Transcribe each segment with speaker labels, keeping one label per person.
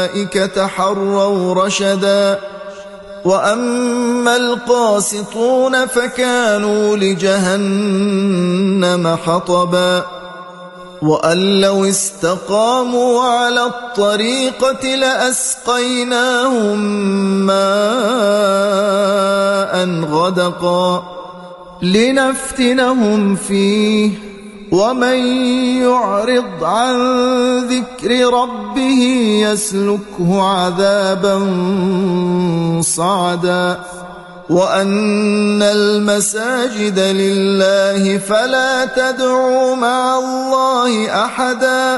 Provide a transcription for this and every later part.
Speaker 1: الملائكة حروا رشدا وأما القاسطون فكانوا لجهنم حطبا وأن لو استقاموا على الطريقة لأسقيناهم ماء غدقا لنفتنهم فيه ومن يعرض عن ذكر ربه يسلكه عذابا صعدا وأن المساجد لله فلا تدعوا مع الله أحدا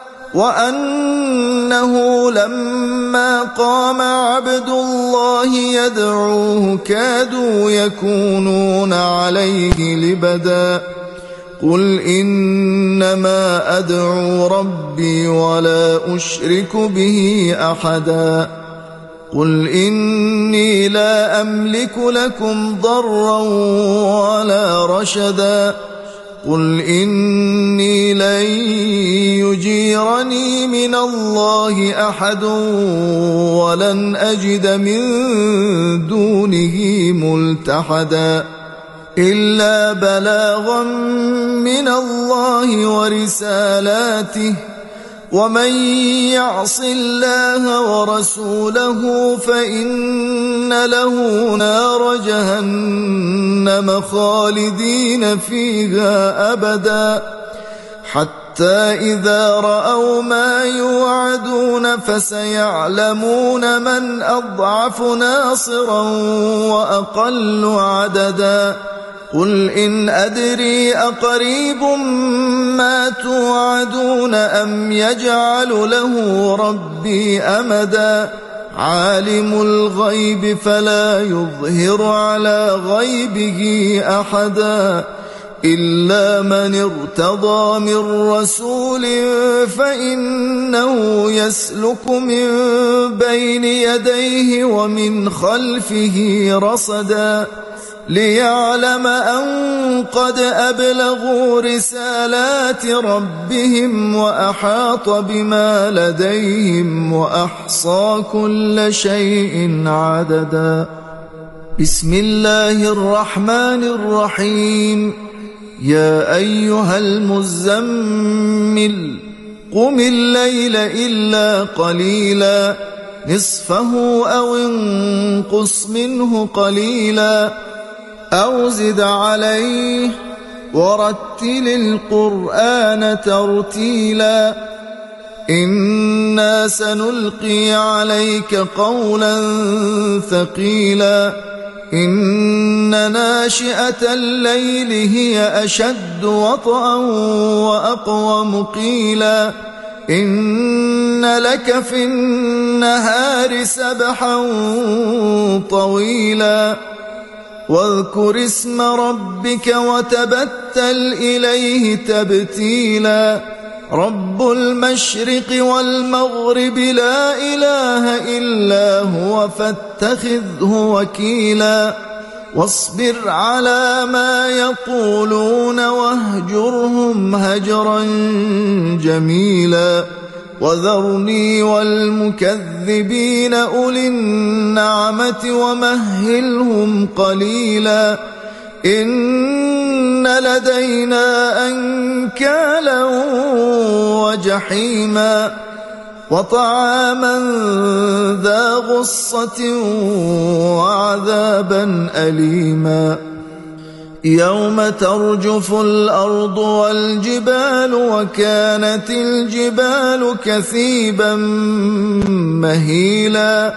Speaker 1: وأنه لما قام عبد الله يدعوه كادوا يكونون عليه لبدا قل إنما أدعو ربي ولا أشرك به أحدا قل إني لا أملك لكم ضرا ولا رشدا قل إني لن يجيرني من الله أحد ولن أجد من دونه ملتحدا إلا بلاغا من الله ورسالاته ومن يعص الله ورسوله فإن له نار جهنم خالدين فيها أبدا حتى إذا رأوا ما يوعدون فسيعلمون من أضعف ناصرا وأقل عددا قل إن أدري أقريب ما توعدون أم يجعل له ربي أمدا عالم الغيب فلا يظهر على غيبه أحدا إلا من ارتضى من رسول فإنه يسلك من بين يديه ومن خلفه رصدا ليعلم أن قد أبلغوا رسالات ربهم وأحاط بما لديهم وأحصى كل شيء عددا بسم الله الرحمن الرحيم يا أيها المزمل قم الليل إلا قليلا نصفه أو انقص منه قليلا أو زد عليه ورتل القرآن ترتيلا إنا سنلقي عليك قولا ثقيلا إن ناشئة الليل هي أشد وطئا وأقوم قيلا إن لك في النهار سبحا طويلا واذكر اسم ربك وتبتل إليه تبتيلا رب المشرق والمغرب لا إله إلا هو فاتخذه وكيلا واصبر على ما يقولون واهجرهم هجرا جميلا وذرني والمكذبين أولي النعمة ومهلهم قليلا إن لدينا أنكالا وجحيما وطعاما ذا غصة وعذابا أليما يوم ترجف الأرض والجبال وكانت الجبال كثيبا مهيلا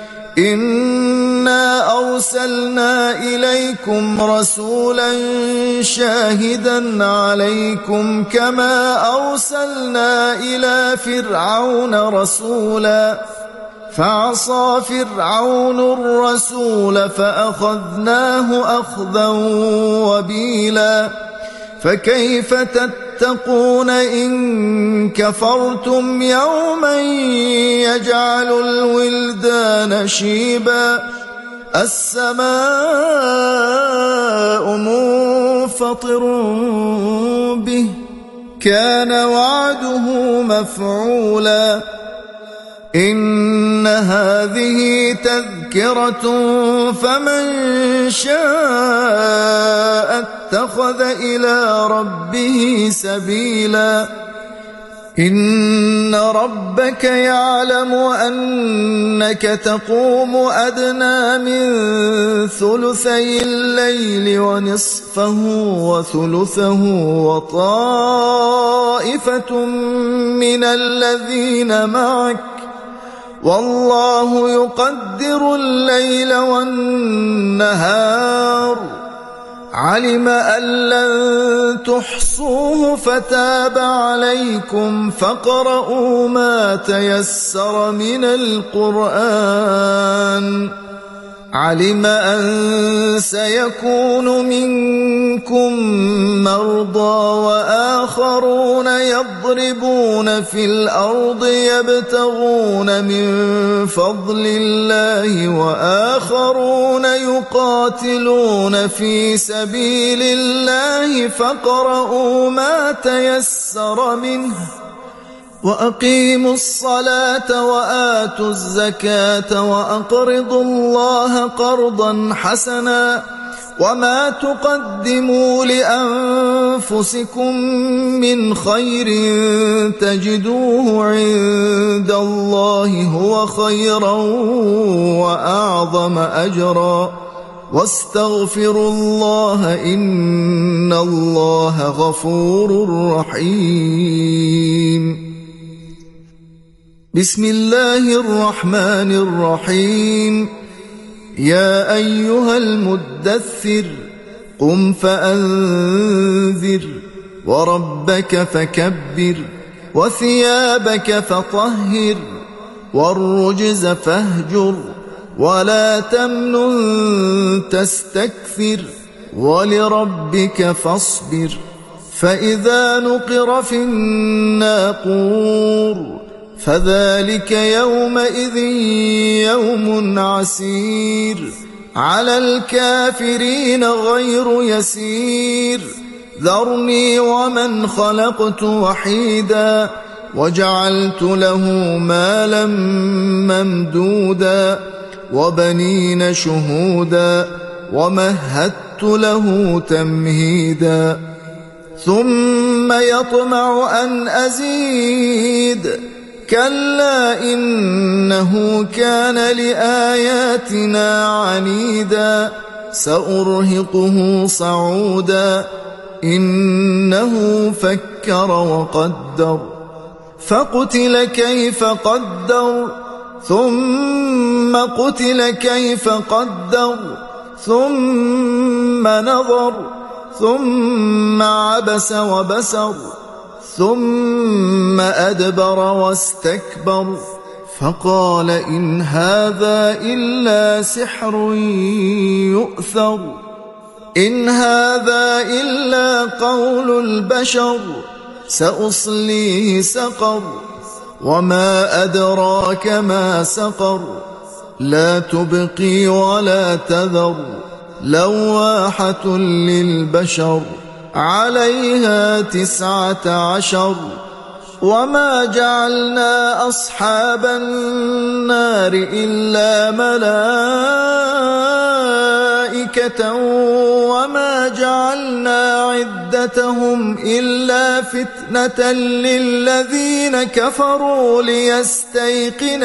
Speaker 1: إنا أرسلنا إليكم رسولا شاهدا عليكم كما أرسلنا إلى فرعون رسولا فعصى فرعون الرسول فأخذناه أخذا وبيلا فكيف تتقون إن كفرتم يوما يجعل الولدان شيبا السماء منفطر به كان وعده مفعولا هذه تذكرة فمن شاء اتخذ إلى ربه سبيلا إن ربك يعلم أنك تقوم أدنى من ثلثي الليل ونصفه وثلثه وطائفة من الذين معك والله يقدر الليل والنهار علم أن لن تحصوه فتاب عليكم فاقرؤوا ما تيسر من القرآن علم أن سيكون منكم مرضى وآخرون يضربون في الأرض يبتغون من فضل الله وآخرون يقاتلون في سبيل الله فاقرؤوا ما تيسر منه وأقيموا الصلاة وآتوا الزكاة وأقرضوا الله قرضا حسنا وما تقدموا لأنفسكم من خير تجدوه عند الله هو خيرا وأعظم أجرا واستغفروا الله إن الله غفور رحيم بسم الله الرحمن الرحيم يا أيها المدثر قم فأنذر وربك فكبر وثيابك فطهر والرجز فاهجر ولا تمنن تستكثر ولربك فاصبر فإذا نقر في الناقور فذلك يومئذ يوم عسير على الكافرين غير يسير ذرني ومن خلقت وحيدا وجعلت له مالا ممدودا وبنين شهودا ومهدت له تمهيدا ثم يطمع أن أزيد كلا إنه كان لآياتنا عنيدا سأرهقه صعودا إنه فكر وقدر فقتل كيف قدر ثم قتل كيف قدر ثم نظر ثم عبس وبسر ثم أدبر واستكبر فقال إن هذا إلا سحر يؤثر إن هذا إلا قول البشر سأصليه سقر وما أدراك ما سقر لا تبقي ولا تذر لواحة للبشر عليها 19 وما جعلنا أصحاب النار إلا ملائكة وما جعلنا عدتهم إلا فتنة للذين كفروا ليستيقن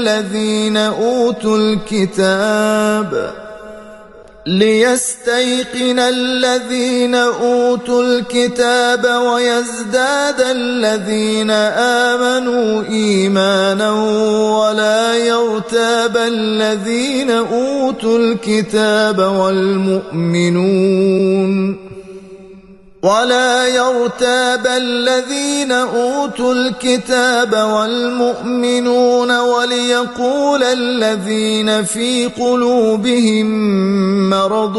Speaker 1: الذين أوتوا الكتاب ويزداد الذين آمنوا إيمانا ولا يرتاب الذين أوتوا الكتاب والمؤمنون وليقول الذين في قلوبهم مرض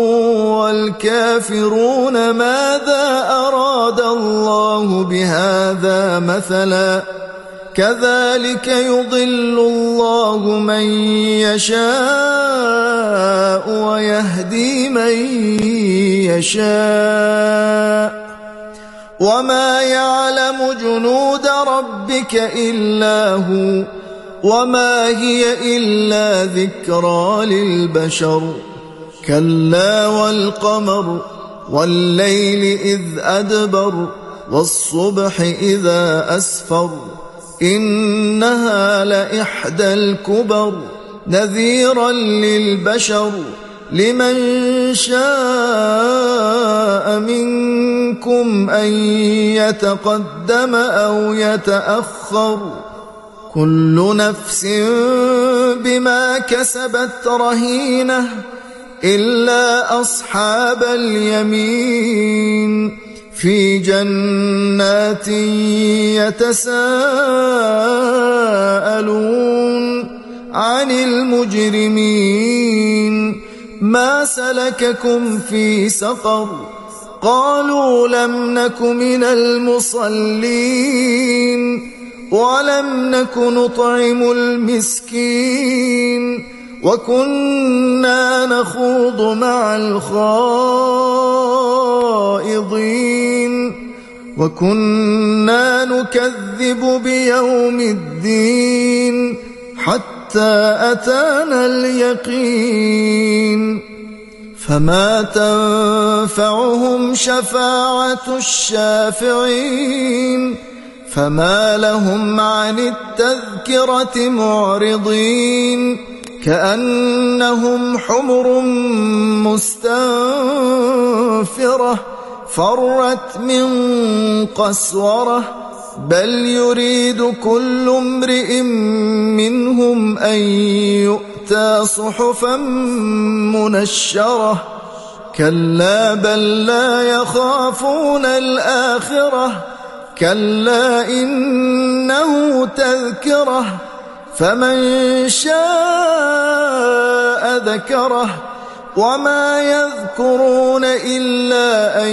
Speaker 1: والكافرون ماذا أراد الله بهذا مثلا كذلك يضل الله من يشاء ويهدي من يشاء وما يعلم جنود ربك إلا هو وما هي إلا ذكرى للبشر كلا والقمر والليل إذ أدبر والصبح إذا أسفر إنها لإحدى الكبر نذيرا للبشر لمن شاء منكم أن يتقدم أو يتأخر كل نفس بما كسبت رهينة إلا أصحاب اليمين في جنات يتساءلون عن المجرمين ما سلككم في سقر قالوا لم نك من المصلين ولم نك نطعم المسكين وكنا نخوض مع الخائضين وكنا نكذب بيوم الدين حتى أتانا اليقين فما تنفعهم شفاعة الشافعين فما لهم عن التذكرة معرضين كأنهم حمر مستنفرة فرت من قسورة بل يريد كل امرئ منهم أن يؤتى صحفا منشرة كلا بل لا يخافون الآخرة كلا إنه تذكرة فمن شاء ذكره وما يذكرون إلا أن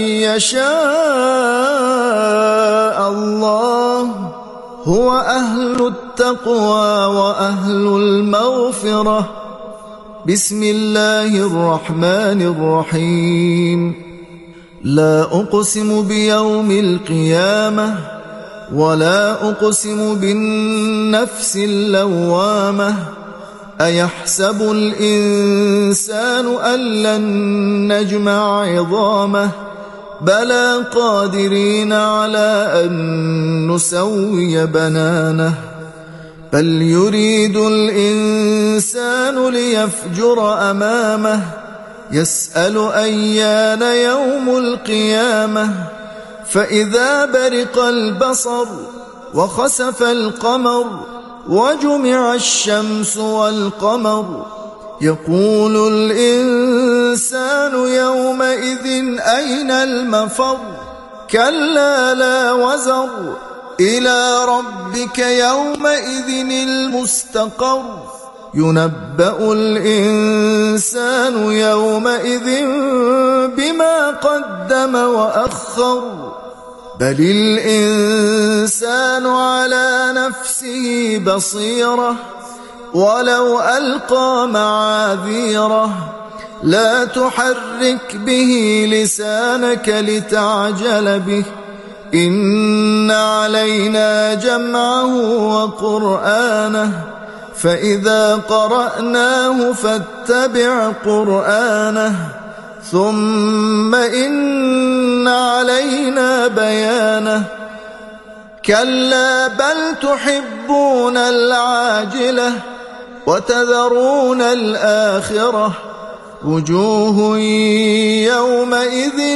Speaker 1: يشاء الله هو أهل التقوى وأهل المغفرة بسم الله الرحمن الرحيم لا أقسم بيوم القيامة ولا أقسم بالنفس اللوامة أيحسب الإنسان أن لن نجمع عظامه بلى قادرين على أن نسوي بنانه بل يريد الإنسان ليفجر أمامه يسأل أيان يوم القيامة فإذا برق البصر وخسف القمر وجمع الشمس والقمر يقول الإنسان يومئذ أين المفر كلا لا وزر إلى ربك يومئذ المستقر ينبأ الإنسان يومئذ بما قدم وأخر بل الإنسان على نفسه بصيرة ولو ألقى معاذيره لا تحرك به لسانك لتعجل به إن علينا جمعه وقرآنه فإذا قرأناه فاتبع قرآنه ثم إن علينا بيانه كلا بل تحبون العاجلة وتذرون الآخرة وجوه يومئذ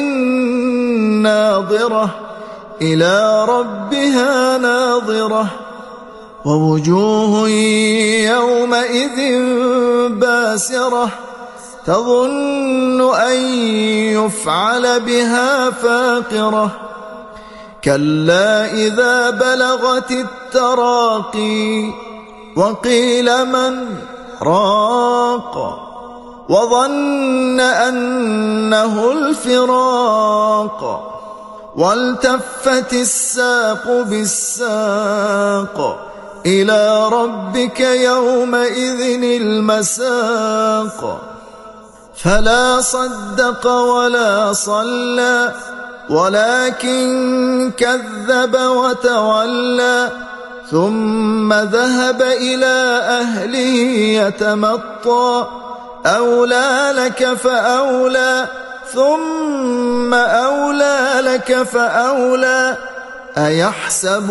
Speaker 1: ناظرة إلى ربها ناظرة ووجوه يومئذ باسرة تظن أن يفعل بها فاقرة كلا إذا بلغت التراقي وقيل من راق وظن أنه الفراق والتفت الساق بالساق إلى ربك يومئذ المساق فلا صدق ولا صلى ولكن كذب وتولى ثم ذهب إلى أهله يتمطى أولى لك فأولى ثم أولى لك فأولى أيحسب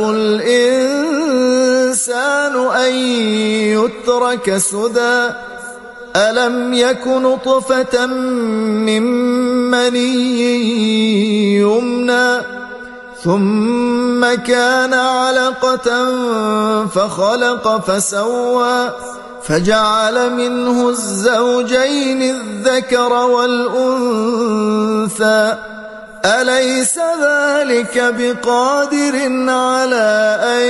Speaker 1: الإنسان أن يترك سدى ألم يك نطفة من مني يمنى ثم كان علقة فخلق فسوى فجعل منه الزوجين الذكر والأنثى أليس ذلك بقادر على أن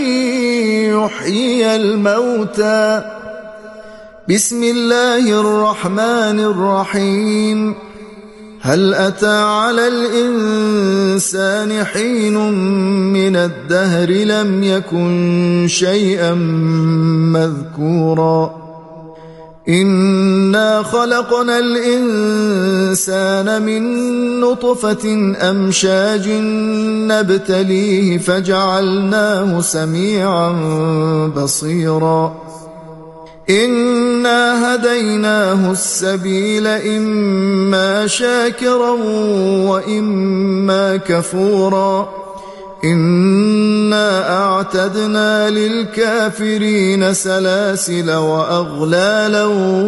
Speaker 1: يحيي الموتى بسم الله الرحمن الرحيم هل أتى على الإنسان حين من الدهر لم يكن شيئا مذكورا إنا خلقنا الإنسان من نطفة أمشاج نبتليه فجعلناه سميعا بصيرا إنا هديناه السبيل إما شاكرا وإما كفورا إنا أعتدنا للكافرين سلاسل وأغلالا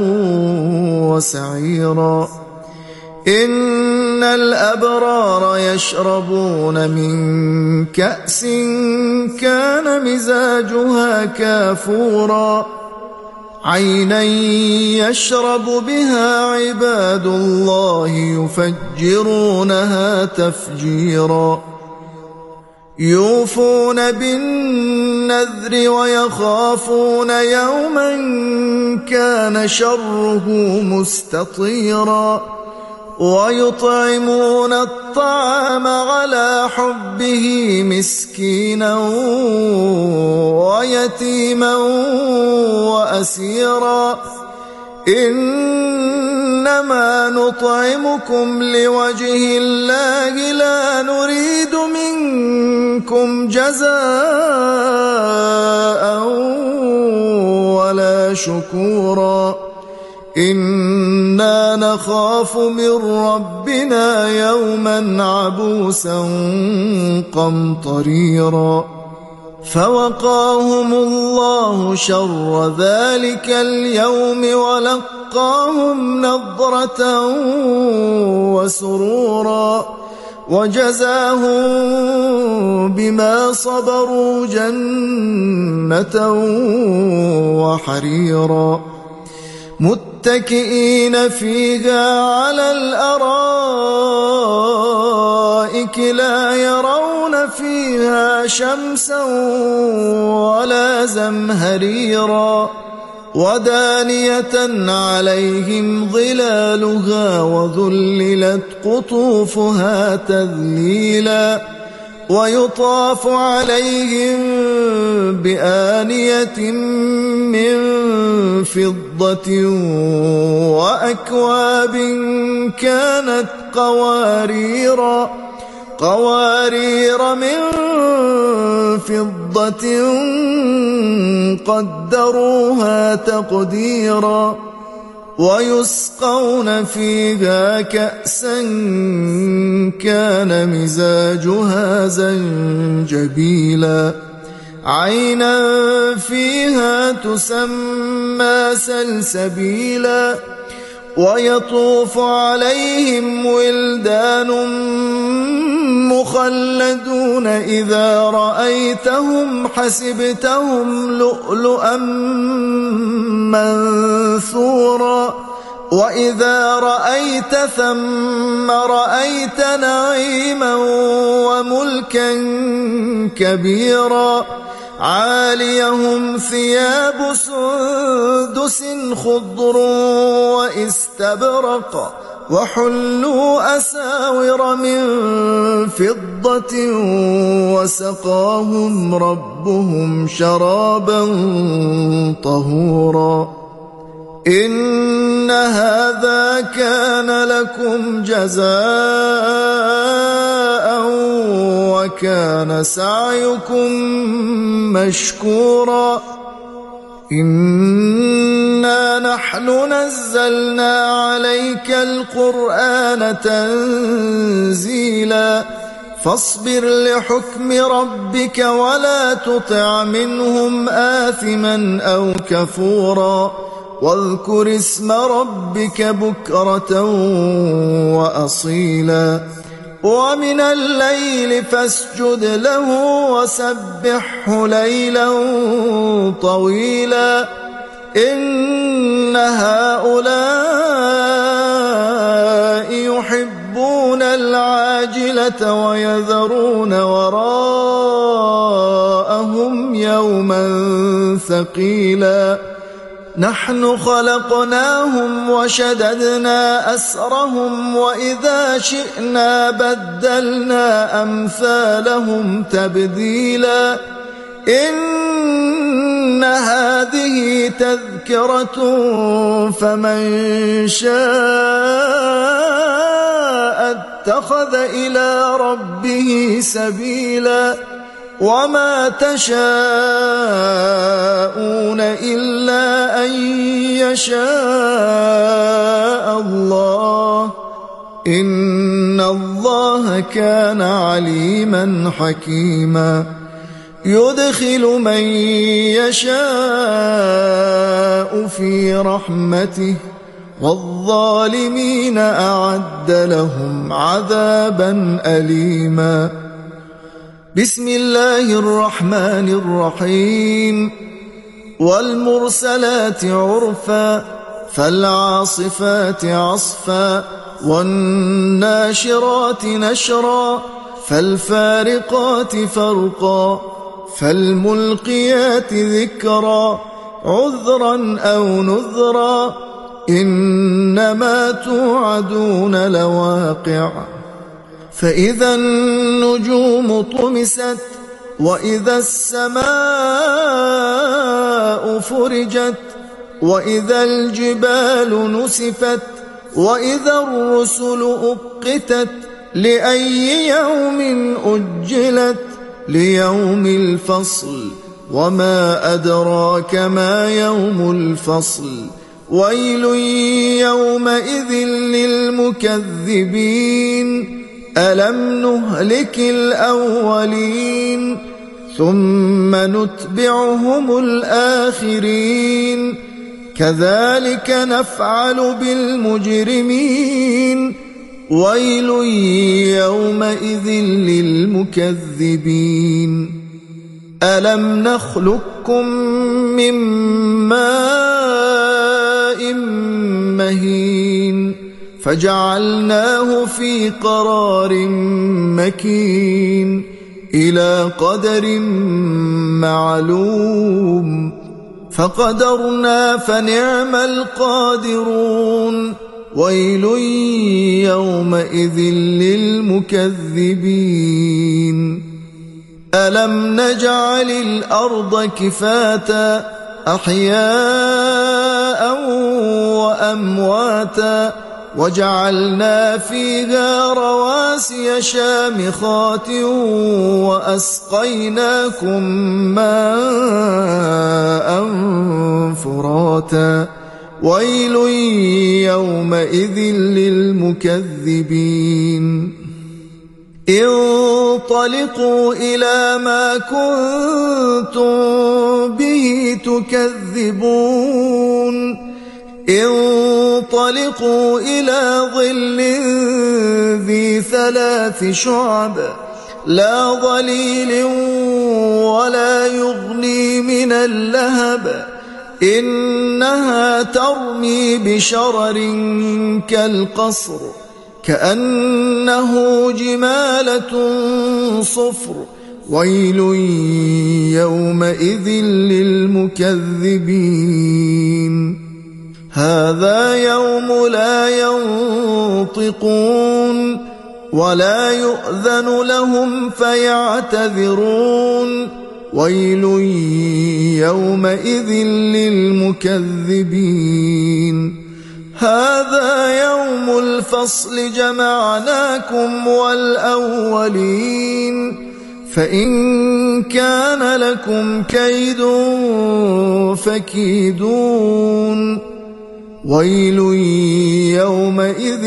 Speaker 1: وسعيرا إن الأبرار يشربون من كأس كان مزاجها كافورا عينا يشرب بها عباد الله يفجرونها تفجيرا يوفون بالنذر ويخافون يوما كان شره مستطيرا ويطعمون الطعام على حبه مسكينا ويتيما وأسيرا إنما نطعمكم لوجه الله لا نريد منكم جزاء ولا شكورا إنا نخاف من ربنا يوما عبوسا قمطريرا فوقاهم الله شر ذلك اليوم ولقاهم نضرة وسرورا وجزاهم بما صبروا جنة وحريرا متكئين فيها على الأرائك لا يرون فيها شمسا ولا زمهريرا ودانية عليهم ظلالها وذللت قطوفها تذليلا ويطاف عليهم بآنية من فضة وأكواب كانت قوارير من فضة قدروها تقديرا ويسقون فيها كأسا كان مزاجها زنجبيلا عينا فيها تسمى سلسبيلا ويطوف عليهم ولدان مخلدون إذا رأيتهم حسبتهم لؤلؤا منثورا وإذا رأيت ثم رأيت نعيما وملكا كبيرا عاليهم ثياب سندس خضر واستبرق وحلوا أساور من فضة وسقاهم ربهم شرابا طهورا إن هذا كان لكم جزاء وكان سعيكم مشكورا إنا نحن نزلنا عليك القرآن تنزيلا فاصبر لحكم ربك ولا تطع منهم آثما أو كفورا واذكر اسم ربك بكرة وأصيلا ومن الليل فاسجد له وسبحه ليلا طويلا إن هؤلاء يحبون العاجلة ويذرون وراءهم يوما ثقيلا نحن خلقناهم وشددنا أسرهم وإذا شئنا بدلنا أمثالهم تبديلا إن هذه تذكرة فمن شاء اتخذ إلى ربه سبيلا وما تشاءون إلا أن يشاء الله إن الله كان عليما حكيما يدخل من يشاء في رحمته والظالمين أعد لهم عذابا أليما بسم الله الرحمن الرحيم والمرسلات عرفا فالعاصفات عصفا والناشرات نشرا فالفارقات فرقا فالملقيات ذكرا عذرا أو نذرا إنما توعدون لواقع فإذا النجوم طمست وإذا السماء فرجت وإذا الجبال نسفت وإذا الرسل أقتت لأي يوم أجلت ليوم الفصل وما أدراك ما يوم الفصل ويل يومئذ للمكذبين ألم نهلك الأولين ثم نتبعهم الآخرين كذلك نفعل بالمجرمين ويل يومئذ للمكذبين ألم نخلقكم من ماء مهين فجعلناه في قرار مكين إلى قدر معلوم فقدرنا فنعم القادرون ويل يومئذ للمكذبين ألم نجعل الأرض كفاتا أحياء وأمواتا وجعلنا فيها رواسي شامخات وأسقيناكم ماء فراتا ويل يومئذ للمكذبين انطلقوا إلى ما كنتم به تكذبون انطلقوا إلى ظل ذي 3 شعب لا ظليل ولا يغني من اللهب إنها ترمي بشرر كالقصر كأنه جمالة صفر ويل يومئذ للمكذبين هذا يوم لا ينطقون ولا يؤذن لهم فيعتذرون ويل يومئذ للمكذبين هذا يوم الفصل جمعناكم والأولين فإن كان لكم كيد فكيدون ويل يومئذ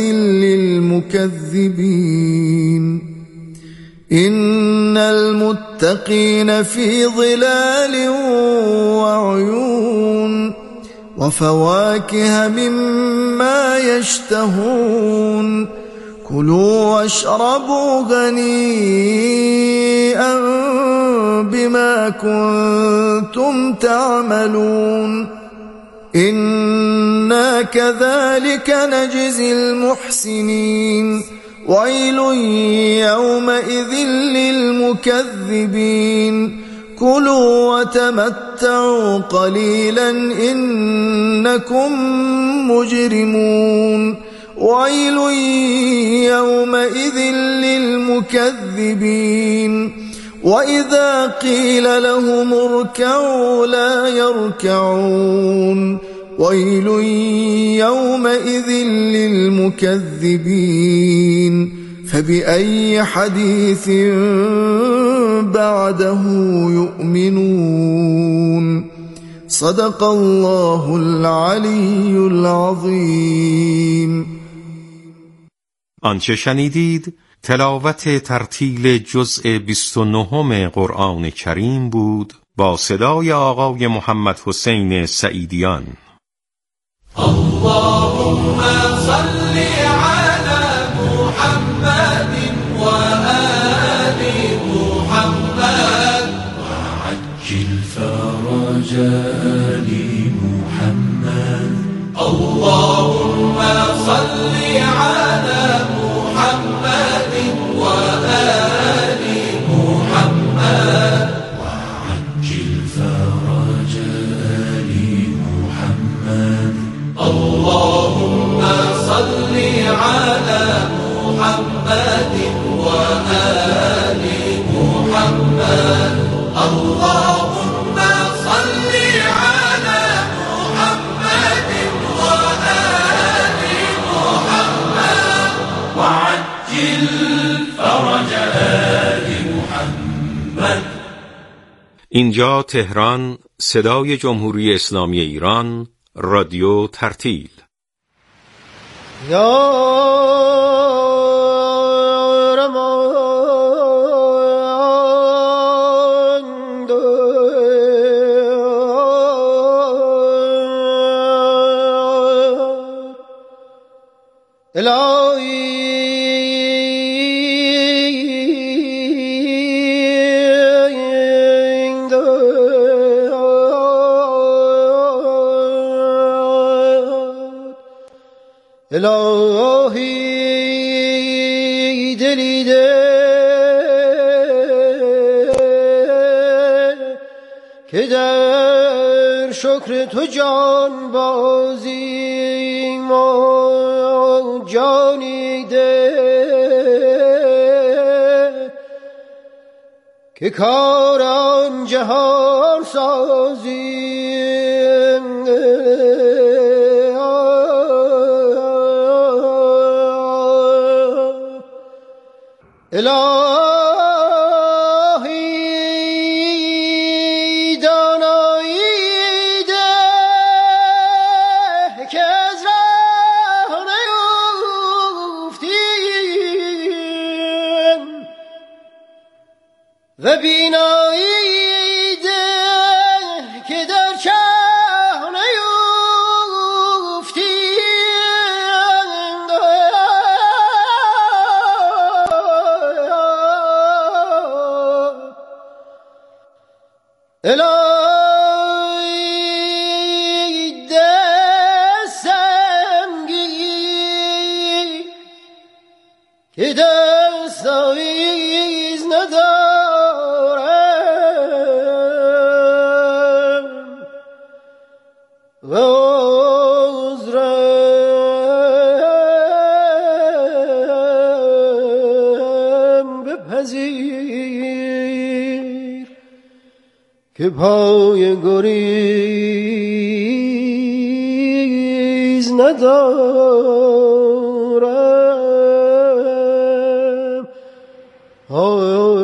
Speaker 1: للمكذبين إن المتقين في ظلال وعيون وفواكه مما يشتهون كلوا واشربوا هنيئا بما كنتم تعملون إنا كذلك نجزي المحسنين ويل يومئذ للمكذبين كلوا وتمتعوا قليلا إنكم مجرمون ويل يومئذ للمكذبين وإذا قيل لهم اركعوا لا يركعون ويل يومئذ للمكذبين فبأي حديث بعده يؤمنون صدق الله العلی العظیم.
Speaker 2: آنچه شنیدید تلاوت ترتیل جزء 29 قرآن کریم بود با صدای آقای محمد حسین سعیدیان.
Speaker 3: اللهم صل على محمد و آل محمد وعجل فرج آل محمد. اللهم صل على محمد و آل محمد وعجل فرج آل محمد. اللهم صل على محمد و آل محمد. اللهم صل على محمد و آل محمد وعجل فرج آل محمد.
Speaker 2: اینجا تهران، صدای جمهوری اسلامی ایران، رادیو ترتیل.
Speaker 4: الهی دلیده که در شکر تو جان بازی ما جانی ده که کاران جهان سازی الهی دانایی ده که از راه نیفتیم و بینایی ده که در چه الهی دستم گیر که دست آویز ندارم و عذرم بپذیر که پای گریز ندارم.